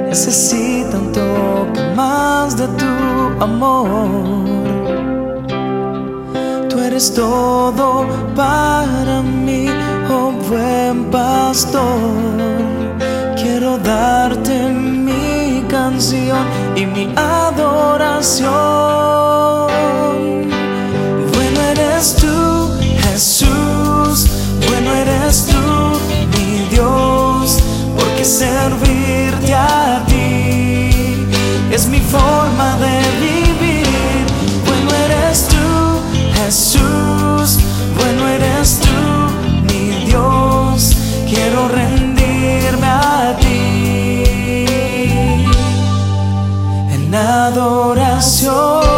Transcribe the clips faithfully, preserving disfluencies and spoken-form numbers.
necesita un toque más de tu amor. Tú eres todo para mí, oh buen pastor. Quiero darte mi canción y mi adoración. Bueno eres tú, Jesús, bueno eres tú, mi Dios, porque servirte a ti es mi forma de vivir. Bueno eres tú, Jesús, bueno eres tú, mi Dios, quiero rendirme a ti en adoración.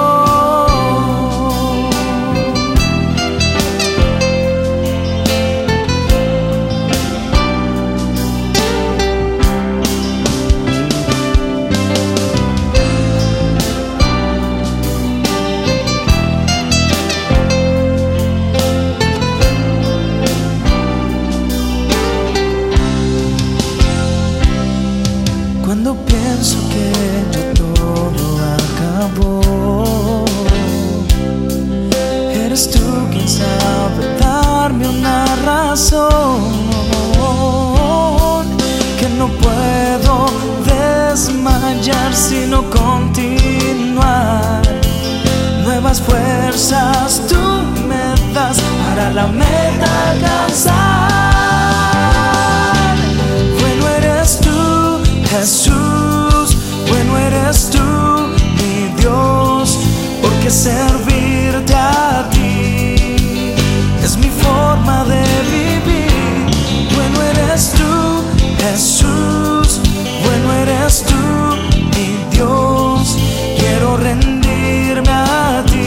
Cuando pienso que ya todo acabó, eres tú quien sabe darme una razón que no puedo desmayar sino continuar. Nuevas fuerzas tú me das para la meta alcanzar. Jesús, bueno eres tú, mi Dios, porque servirte a ti es mi forma de vivir. Bueno eres tú, Jesús, bueno eres tú, mi Dios, quiero rendirme a ti.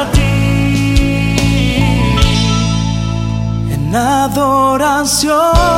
Adoración.